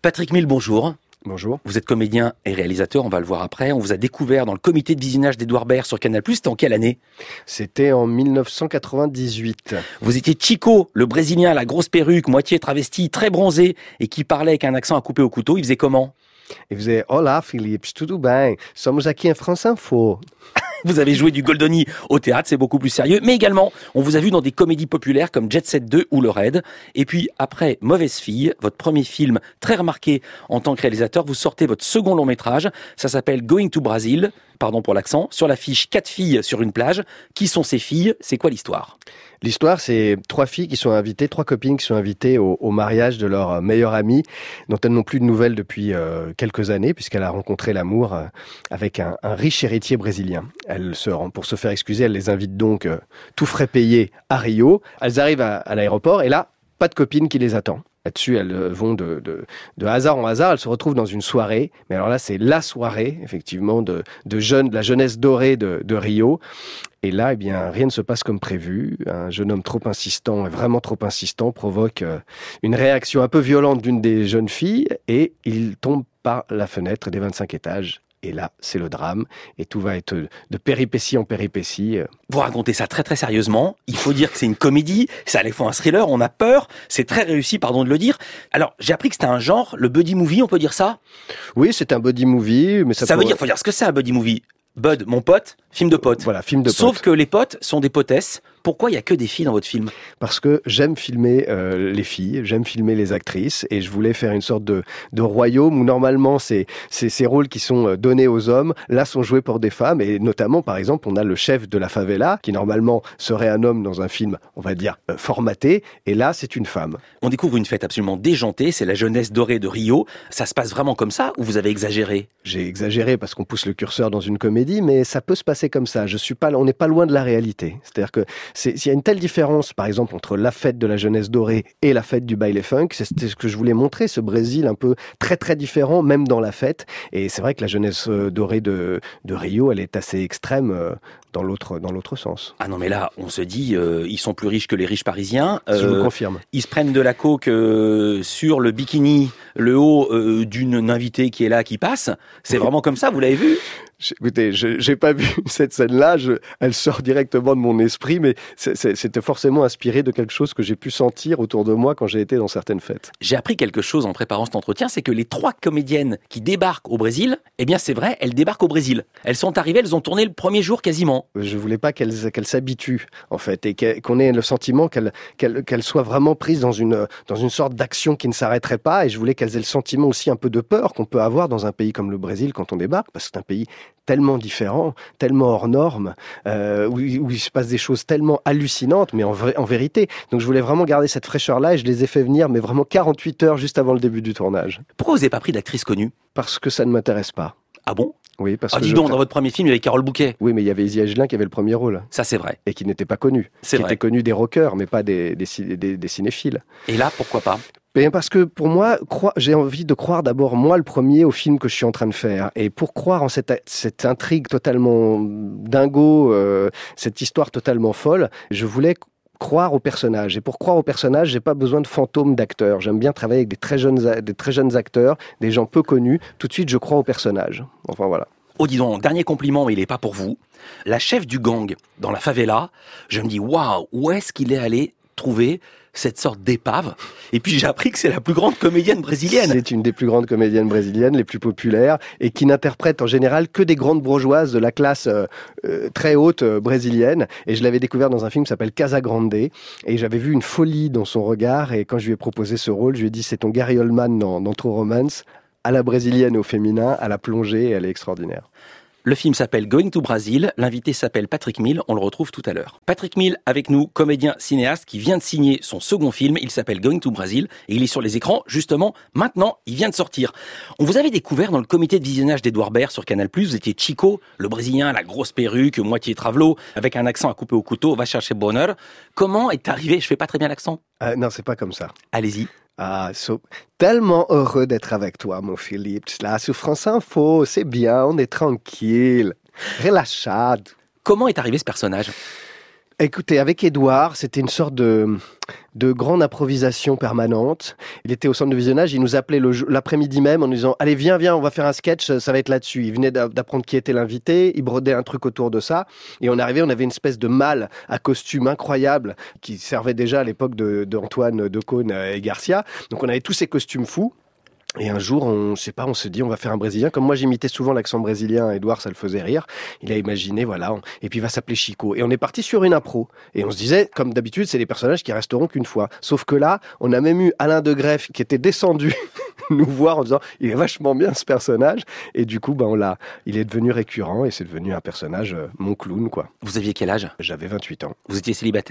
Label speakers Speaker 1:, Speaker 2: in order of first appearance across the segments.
Speaker 1: Patrick Mille, bonjour.
Speaker 2: Bonjour.
Speaker 1: Vous êtes comédien et réalisateur, on va le voir après. On vous a découvert dans le comité de visionnage d'Edouard Baird sur Canal+. C'était en quelle année ?
Speaker 2: C'était en 1998.
Speaker 1: Vous étiez Chico, le Brésilien à la grosse perruque, moitié travesti, très bronzé et qui parlait avec un accent à couper au couteau. Il faisait comment ?
Speaker 2: Il faisait « Olá, Philippe, tudo bem? Somos aqui em France Info ».
Speaker 1: Vous avez joué du Goldoni au théâtre, c'est beaucoup plus sérieux. Mais également, on vous a vu dans des comédies populaires comme Jet Set 2 ou Le Raid. Et puis, après Mauvaise fille, votre premier film très remarqué en tant que réalisateur, vous sortez votre second long métrage. Ça s'appelle Going to Brazil. Pardon pour l'accent. Sur l'affiche, 4 filles sur une plage. Qui sont ces filles ? C'est quoi l'histoire ?
Speaker 2: L'histoire, c'est 3 filles qui sont invitées, 3 copines qui sont invitées au mariage de leur meilleure amie, dont elles n'ont plus de nouvelles depuis quelques années, puisqu'elle a rencontré l'amour avec un riche héritier brésilien. Pour se faire excuser, elle les invite donc tout frais payés à Rio. Elles arrivent à l'aéroport et là, pas de copine qui les attend. Là-dessus, elles vont de hasard en hasard. Elles se retrouvent dans une soirée. Mais alors là, c'est la soirée, effectivement, de la jeunesse dorée de Rio. Et là, eh bien, rien ne se passe comme prévu. Un jeune homme trop insistant, vraiment trop insistant, provoque une réaction un peu violente d'une des jeunes filles et il tombe par la fenêtre des 25 étages. Et là, c'est le drame. Et tout va être de péripétie en péripétie.
Speaker 1: Vous racontez ça très très sérieusement. Il faut dire que c'est une comédie. C'est à la fois un thriller. On a peur. C'est très réussi, pardon de le dire. Alors, j'ai appris que c'était un genre, le buddy movie, on peut dire ça ?
Speaker 2: Oui, c'est un buddy movie. Mais
Speaker 1: ça veut dire, faut dire ce que c'est un buddy movie. Bud, mon pote, film de pote.
Speaker 2: Voilà, film de pote.
Speaker 1: Sauf que les potes sont des potesses. Pourquoi il y a que des filles dans votre film ?
Speaker 2: Parce que j'aime filmer les filles, j'aime filmer les actrices et je voulais faire une sorte de royaume où normalement ces rôles qui sont donnés aux hommes, là sont joués pour des femmes et notamment par exemple on a le chef de la favela qui normalement serait un homme dans un film, on va dire, formaté et là c'est une femme.
Speaker 1: On découvre une fête absolument déjantée, c'est la jeunesse dorée de Rio. Ça se passe vraiment comme ça ou vous avez exagéré ?
Speaker 2: J'ai exagéré parce qu'on pousse le curseur dans une comédie mais ça peut se passer comme ça. On n'est pas loin de la réalité. C'est-à-dire que s'il y a une telle différence, par exemple, entre la fête de la jeunesse dorée et la fête du baile funk, c'était ce que je voulais montrer, ce Brésil un peu très très différent, même dans la fête. Et c'est vrai que la jeunesse dorée de Rio, elle est assez extrême dans l'autre sens.
Speaker 1: Ah non, mais là, on se dit, ils sont plus riches que les riches parisiens.
Speaker 2: Je vous confirme.
Speaker 1: Ils se prennent de la coke sur le bikini, le haut d'une invitée qui est là, qui passe. C'est vraiment comme ça, vous l'avez vu ?
Speaker 2: Écoutez, j'ai pas vu cette scène-là, elle sort directement de mon esprit, mais c'était forcément inspiré de quelque chose que j'ai pu sentir autour de moi quand j'ai été dans certaines fêtes.
Speaker 1: J'ai appris quelque chose en préparant cet entretien, c'est que les 3 comédiennes qui débarquent au Brésil, eh bien c'est vrai, elles débarquent au Brésil. Elles sont arrivées, elles ont tourné le premier jour quasiment.
Speaker 2: Je voulais pas qu'elles s'habituent, en fait, et qu'on ait le sentiment qu'elles soient vraiment prises dans une sorte d'action qui ne s'arrêterait pas, et je voulais qu'elles aient le sentiment aussi un peu de peur qu'on peut avoir dans un pays comme le Brésil quand on débarque, parce que c'est un pays tellement différent, tellement hors norme, où il se passe des choses tellement hallucinantes, mais en vérité. Donc je voulais vraiment garder cette fraîcheur-là et je les ai fait venir, mais vraiment 48 heures juste avant le début du tournage.
Speaker 1: Pourquoi vous n'avez pas pris d'actrice connue ?
Speaker 2: Parce que ça ne m'intéresse pas.
Speaker 1: Ah bon ?
Speaker 2: Oui, parce que
Speaker 1: dis donc, dans votre premier film, il y avait Carole Bouquet.
Speaker 2: Oui, mais il y avait Izzy Agelin qui avait le premier rôle.
Speaker 1: Ça, c'est vrai.
Speaker 2: Et qui n'était pas connu.
Speaker 1: C'est vrai.
Speaker 2: Qui était connu des rockers, mais pas des cinéphiles.
Speaker 1: Et là, pourquoi pas ?
Speaker 2: Parce que pour moi, j'ai envie de croire d'abord moi le premier au film que je suis en train de faire. Et pour croire en cette intrigue totalement dingo, cette histoire totalement folle, je voulais croire au personnage. Et pour croire au personnage, j'ai pas besoin de fantômes d'acteurs. J'aime bien travailler avec des très jeunes acteurs, des gens peu connus. Tout de suite, je crois au personnage. Enfin voilà.
Speaker 1: Oh, dis donc, dernier compliment, mais il n'est pas pour vous. La chef du gang dans la favela, je me dis, waouh, où est-ce qu'il est allé trouver cette sorte d'épave? Et puis j'ai appris que c'est la plus grande comédienne brésilienne.
Speaker 2: C'est une des plus grandes comédiennes brésiliennes, les plus populaires, et qui n'interprète en général que des grandes bourgeoises de la classe très haute brésilienne. Et je l'avais découvert dans un film qui s'appelle Casa Grande, et j'avais vu une folie dans son regard, et quand je lui ai proposé ce rôle, je lui ai dit c'est ton Gary Oldman dans True Romance, à la brésilienne et au féminin, à la plongée, et elle est extraordinaire.
Speaker 1: Le film s'appelle Going to Brazil, l'invité s'appelle Patrick Mille, on le retrouve tout à l'heure. Patrick Mille avec nous, comédien cinéaste qui vient de signer son second film, il s'appelle Going to Brazil et il est sur les écrans justement maintenant, il vient de sortir. On vous avait découvert dans le comité de visionnage d'Edouard Baird sur Canal+, vous étiez Chico, le Brésilien à la grosse perruque, moitié travelo, avec un accent à couper au couteau, va chercher bonheur. Comment est arrivé, je fais pas très bien l'accent?
Speaker 2: Non, c'est pas comme ça.
Speaker 1: Allez-y.
Speaker 2: Tellement heureux d'être avec toi, mon Philippe. Là, sur France Info, c'est bien, on est tranquille. Relaxado.
Speaker 1: Comment est arrivé ce personnage?
Speaker 2: Écoutez, avec Édouard, c'était une sorte de grande improvisation permanente. Il était au centre de visionnage, il nous appelait l'après-midi même en nous disant « Allez, viens, on va faire un sketch, ça va être là-dessus ». Il venait d'apprendre qui était l'invité, il brodait un truc autour de ça. Et on arrivait, on avait une espèce de malle à costume incroyable qui servait déjà à l'époque d'Antoine Decaune et Garcia. Donc on avait tous ces costumes fous. Et un jour, on se dit, on va faire un Brésilien. Comme moi, j'imitais souvent l'accent brésilien, Édouard, ça le faisait rire. Il a imaginé, voilà, et puis il va s'appeler Chico. Et on est parti sur une impro. Et on se disait, comme d'habitude, c'est des personnages qui resteront qu'une fois. Sauf que là, on a même eu Alain de Greff qui était descendu nous voir en disant, il est vachement bien ce personnage. Et du coup, il est devenu récurrent et c'est devenu un personnage, mon clown, quoi.
Speaker 1: Vous aviez quel âge ?
Speaker 2: J'avais 28 ans.
Speaker 1: Vous étiez célibataire ?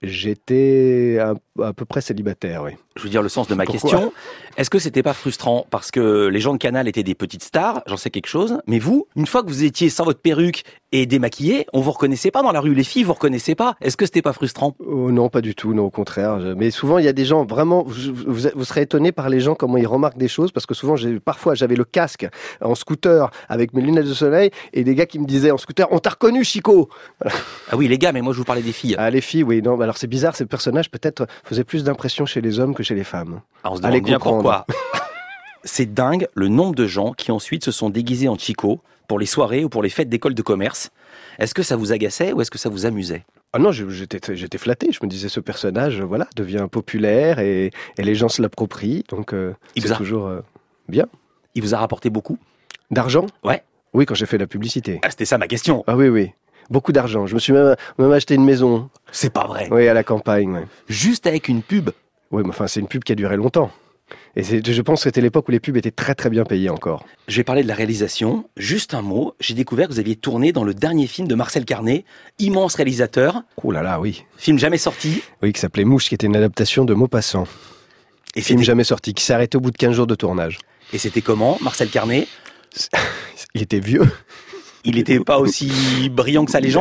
Speaker 2: J'étais à peu près célibataire, oui.
Speaker 1: Je veux dire le sens de ma question. Est-ce que c'était pas frustrant parce que les gens de Canal étaient des petites stars, j'en sais quelque chose, mais vous, une fois que vous étiez sans votre perruque et démaquillé, on vous reconnaissait pas dans la rue, les filles vous reconnaissaient pas. Est-ce que c'était pas frustrant ?
Speaker 2: Oh non, pas du tout, non, au contraire. Mais souvent, il y a des gens vraiment, vous serez étonné par les gens comment ils remarquent des choses, parce que souvent, parfois, j'avais le casque en scooter avec mes lunettes de soleil et des gars qui me disaient en scooter, on t'a reconnu, Chico. Voilà.
Speaker 1: Ah oui, les gars, mais moi je vous parlais des filles.
Speaker 2: Ah, les filles, oui, non, alors c'est bizarre, ces personnages peut-être faisaient plus d'impression chez les hommes que chez les femmes.
Speaker 1: Ah, on se demande bien pourquoi. C'est dingue le nombre de gens qui ensuite se sont déguisés en Chico pour les soirées ou pour les fêtes d'école de commerce. Est-ce que ça vous agaçait ou est-ce que ça vous amusait ?
Speaker 2: Ah non, j'étais flatté. Je me disais, ce personnage, voilà, devient populaire et les gens se l'approprient. Donc, c'est toujours bien.
Speaker 1: Il vous a rapporté beaucoup ?
Speaker 2: D'argent ?
Speaker 1: Ouais.
Speaker 2: Oui, quand j'ai fait la publicité.
Speaker 1: Ah, c'était ça ma question.
Speaker 2: Ah oui. Beaucoup d'argent. Je me suis même acheté une maison.
Speaker 1: C'est pas vrai.
Speaker 2: Oui, à la campagne. Ouais.
Speaker 1: Juste avec une pub.
Speaker 2: Oui, mais enfin, c'est une pub qui a duré longtemps. Et je pense que c'était l'époque où les pubs étaient très très bien payées encore.
Speaker 1: Je vais parler de la réalisation. Juste un mot, j'ai découvert que vous aviez tourné dans le dernier film de Marcel Carné, immense réalisateur.
Speaker 2: Oh là là, oui.
Speaker 1: Film jamais sorti.
Speaker 2: Oui, qui s'appelait Mouche, qui était une adaptation de Maupassant. Et film jamais sorti, qui s'est arrêté au bout de 15 jours de tournage.
Speaker 1: Et c'était comment, Marcel Carné ?
Speaker 2: Il était vieux.
Speaker 1: Il n'était pas aussi brillant que sa légende ?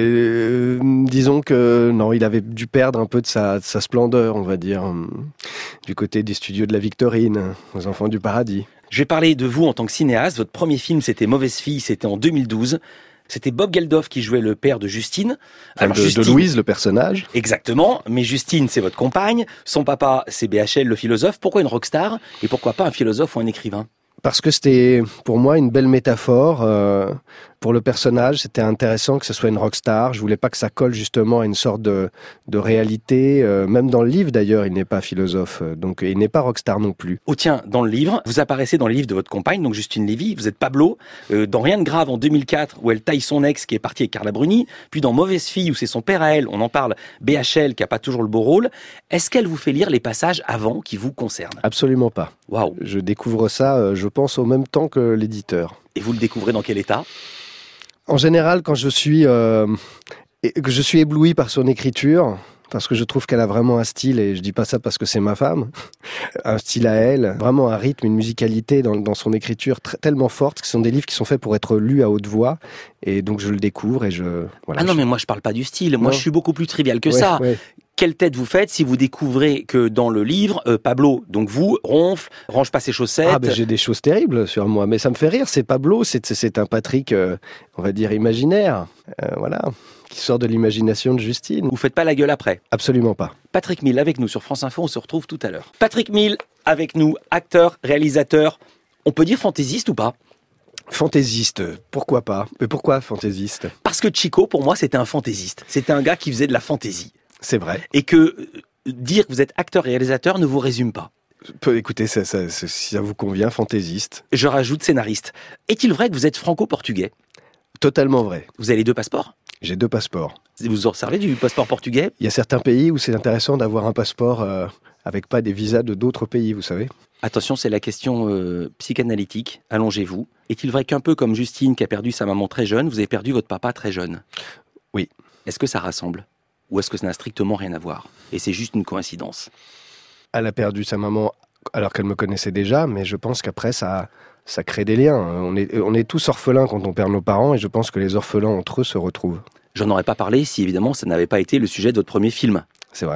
Speaker 2: Disons que non, il avait dû perdre un peu de sa splendeur, on va dire, du côté des studios de la Victorine, aux Enfants du Paradis.
Speaker 1: Je vais parler de vous en tant que cinéaste. Votre premier film, c'était Mauvaise fille, c'était en 2012. C'était Bob Geldof qui jouait le père de Justine.
Speaker 2: Alors, de Louise, le personnage.
Speaker 1: Exactement, mais Justine, c'est votre compagne. Son papa, c'est BHL, le philosophe. Pourquoi une rockstar ? Et pourquoi pas un philosophe ou un écrivain ?
Speaker 2: Parce que c'était, pour moi, une belle métaphore. Pour le personnage, c'était intéressant que ce soit une rockstar. Je voulais pas que ça colle justement à une sorte de réalité. Même dans le livre, d'ailleurs, il n'est pas philosophe. Donc, il n'est pas rockstar non plus.
Speaker 1: Oh tiens, dans le livre, vous apparaissez dans le livre de votre compagne, donc Justine Lévy. Vous êtes Pablo. Dans Rien de grave, en 2004, où elle taille son ex qui est parti avec Carla Bruni. Puis dans Mauvaise fille, où c'est son père à elle, on en parle, BHL, qui a pas toujours le beau rôle. Est-ce qu'elle vous fait lire les passages avant qui vous concernent ?
Speaker 2: Absolument pas.
Speaker 1: Waouh.
Speaker 2: Je découvre ça, je pense, au même temps que l'éditeur.
Speaker 1: Et vous le découvrez dans quel état ?
Speaker 2: En général, quand que je suis ébloui par son écriture, parce que je trouve qu'elle a vraiment un style, et je dis pas ça parce que c'est ma femme, un style à elle, vraiment un rythme, une musicalité dans son écriture tellement forte, que ce sont des livres qui sont faits pour être lus à haute voix, et donc je le découvre et voilà.
Speaker 1: Ah non, mais moi je parle pas du style, moi je suis beaucoup plus trivial que ça.
Speaker 2: Ouais.
Speaker 1: Quelle tête vous faites si vous découvrez que dans le livre, Pablo, donc vous, ronfle, range pas ses chaussettes.
Speaker 2: Ah ben j'ai des choses terribles sur moi, mais ça me fait rire, c'est Pablo, c'est un Patrick, on va dire imaginaire, voilà, qui sort de l'imagination de Justine.
Speaker 1: Vous faites pas la gueule après ?
Speaker 2: Absolument pas.
Speaker 1: Patrick Mille avec nous sur France Info, on se retrouve tout à l'heure. Patrick Mille avec nous, acteur, réalisateur, on peut dire fantaisiste ou pas ?
Speaker 2: Fantaisiste, pourquoi pas ? Mais pourquoi fantaisiste ?
Speaker 1: Parce que Chico, pour moi, c'était un fantaisiste. C'était un gars qui faisait de la fantaisie.
Speaker 2: C'est vrai.
Speaker 1: Et que dire que vous êtes acteur et réalisateur ne vous résume pas.
Speaker 2: Écoutez, si ça vous convient, fantaisiste.
Speaker 1: Je rajoute scénariste. Est-il vrai que vous êtes franco-portugais ?
Speaker 2: Totalement vrai.
Speaker 1: Vous avez les 2 passeports ?
Speaker 2: J'ai 2 passeports.
Speaker 1: Vous vous servez du passeport portugais ?
Speaker 2: Il y a certains pays où c'est intéressant d'avoir un passeport avec pas des visas de d'autres pays, vous savez.
Speaker 1: Attention, c'est la question psychanalytique. Allongez-vous. Est-il vrai qu'un peu comme Justine qui a perdu sa maman très jeune, vous avez perdu votre papa très jeune ?
Speaker 2: Oui.
Speaker 1: Est-ce que ça rassemble ? Ou est-ce que ça n'a strictement rien à voir ? Et c'est juste une coïncidence ?
Speaker 2: Elle a perdu sa maman alors qu'elle me connaissait déjà, mais je pense qu'après, ça crée des liens. On est tous orphelins quand on perd nos parents, et je pense que les orphelins entre eux se retrouvent.
Speaker 1: J'en aurais pas parlé si, évidemment, ça n'avait pas été le sujet de votre premier film.
Speaker 2: C'est vrai.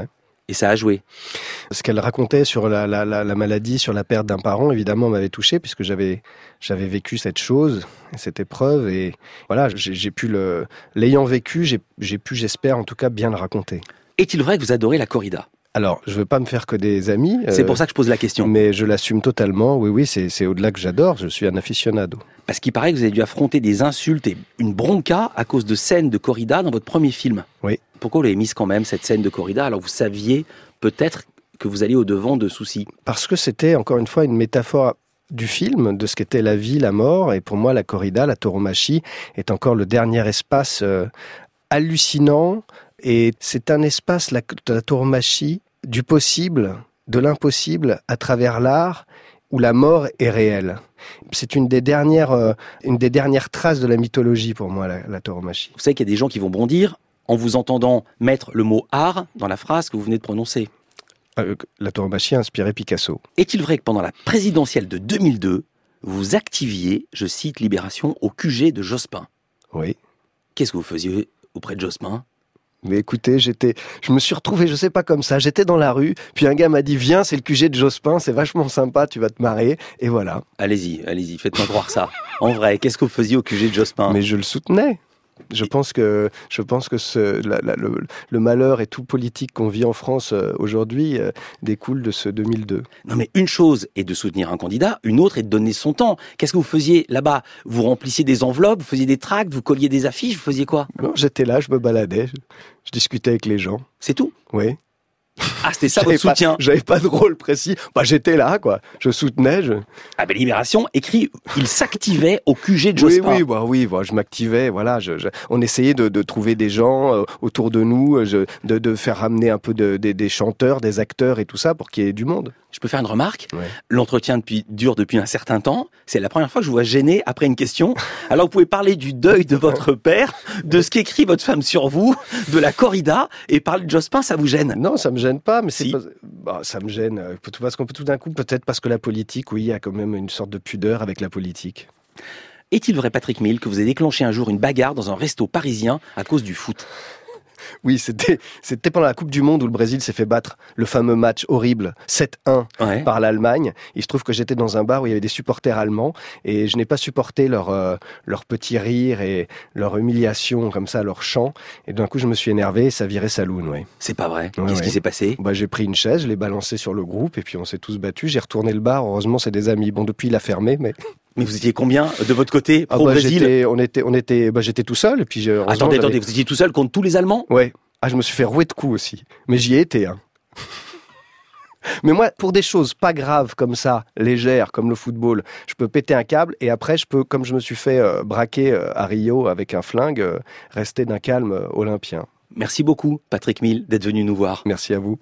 Speaker 1: Et ça a joué.
Speaker 2: Ce qu'elle racontait sur la maladie, sur la perte d'un parent, évidemment, m'avait touché puisque j'avais vécu cette chose, cette épreuve, et voilà, l'ayant vécu, j'ai pu, j'espère, en tout cas, bien le raconter.
Speaker 1: Est-il vrai que vous adorez la corrida ?
Speaker 2: Alors, je veux pas me faire que des amis.
Speaker 1: C'est pour ça que je pose la question.
Speaker 2: Mais je l'assume totalement. Oui, c'est au-delà que j'adore. Je suis un aficionado.
Speaker 1: Parce qu'il paraît que vous avez dû affronter des insultes et une bronca à cause de scènes de corrida dans votre premier film.
Speaker 2: Oui.
Speaker 1: Pourquoi vous l'avez mise quand même, cette scène de corrida, alors vous saviez peut-être que vous alliez au-devant de soucis ?
Speaker 2: Parce que c'était, encore une fois, une métaphore du film, de ce qu'était la vie, la mort. Et pour moi, la corrida, la tauromachie, est encore le dernier espace hallucinant. Et c'est un espace, la tauromachie, du possible, de l'impossible, à travers l'art, où la mort est réelle. C'est une des dernières traces de la mythologie pour moi, la tauromachie.
Speaker 1: Vous savez qu'il y a des gens qui vont bondir en vous entendant mettre le mot art dans la phrase que vous venez de prononcer.
Speaker 2: La tauromachie a inspiré Picasso.
Speaker 1: Est-il vrai que pendant la présidentielle de 2002, vous activiez, je cite Libération, au QG de Jospin ?
Speaker 2: Oui.
Speaker 1: Qu'est-ce que vous faisiez auprès de Jospin ?
Speaker 2: Mais écoutez, je me suis retrouvé, je sais pas comme ça, j'étais dans la rue, puis un gars m'a dit, viens, c'est le QG de Jospin, c'est vachement sympa, tu vas te marrer, et voilà.
Speaker 1: Allez-y, faites-moi croire ça. En vrai, qu'est-ce que vous faisiez au QG de Jospin ?
Speaker 2: Mais je le soutenais. Je pense que le malheur et tout politique qu'on vit en France aujourd'hui découle de ce 2002.
Speaker 1: Non mais une chose est de soutenir un candidat, une autre est de donner son temps. Qu'est-ce que vous faisiez là-bas ? Vous remplissiez des enveloppes, vous faisiez des tracts, vous colliez des affiches, vous faisiez quoi ?
Speaker 2: Non, j'étais là, je me baladais, je discutais avec les gens.
Speaker 1: C'est tout ?
Speaker 2: Oui.
Speaker 1: Ah, c'était ça votre soutien ?
Speaker 2: J'avais pas de rôle précis. J'étais là, quoi. Je soutenais.
Speaker 1: Ah ben Libération écrit, il s'activait au QG de Jospin.
Speaker 2: Oui, je m'activais. Voilà, on essayait de trouver des gens autour de nous, de faire ramener un peu des chanteurs, des acteurs et tout ça pour qu'il y ait du monde.
Speaker 1: Je peux faire une remarque ?
Speaker 2: Ouais.
Speaker 1: L'entretien dure depuis un certain temps. C'est la première fois que je vous vois gêné après une question. Alors vous pouvez parler du deuil de votre père, de ce qu'écrit votre femme sur vous, de la corrida, et parler de Jospin, ça vous gêne ?
Speaker 2: Non, ça me gêne pas, mais
Speaker 1: Si.
Speaker 2: ça me gêne parce qu'on peut tout d'un coup, peut-être parce que la politique, oui, il y a quand même une sorte de pudeur avec la politique.
Speaker 1: Est-il vrai, Patrick Mille, que vous avez déclenché un jour une bagarre dans un resto parisien à cause du foot ?
Speaker 2: Oui, c'était pendant la Coupe du Monde où le Brésil s'est fait battre, le fameux match horrible 7-1 par l'Allemagne. Il se trouve que j'étais dans un bar où il y avait des supporters allemands et je n'ai pas supporté leur petit rire et leur humiliation comme ça, leur chant. Et d'un coup, je me suis énervé et ça virait saloon, ouais.
Speaker 1: C'est pas vrai.
Speaker 2: Ouais,
Speaker 1: Qu'est-ce qui s'est passé ?
Speaker 2: J'ai pris une chaise, je l'ai balancée sur le groupe et puis on s'est tous battus. J'ai retourné le bar. Heureusement, c'est des amis. Bon, depuis, il a fermé, mais...
Speaker 1: Mais vous étiez combien de votre côté, pro-Brésil ?
Speaker 2: J'étais tout seul et puis
Speaker 1: Attendez, vous étiez tout seul contre tous les Allemands ?
Speaker 2: Ouais. Ah, je me suis fait rouer de coups aussi. Mais j'y ai été, hein. Mais moi, pour des choses pas graves comme ça, légères, comme le football, je peux péter un câble et après, je peux, comme je me suis fait braquer à Rio avec un flingue, rester d'un calme olympien.
Speaker 1: Merci beaucoup, Patrick Mille, d'être venu nous voir.
Speaker 2: Merci à vous.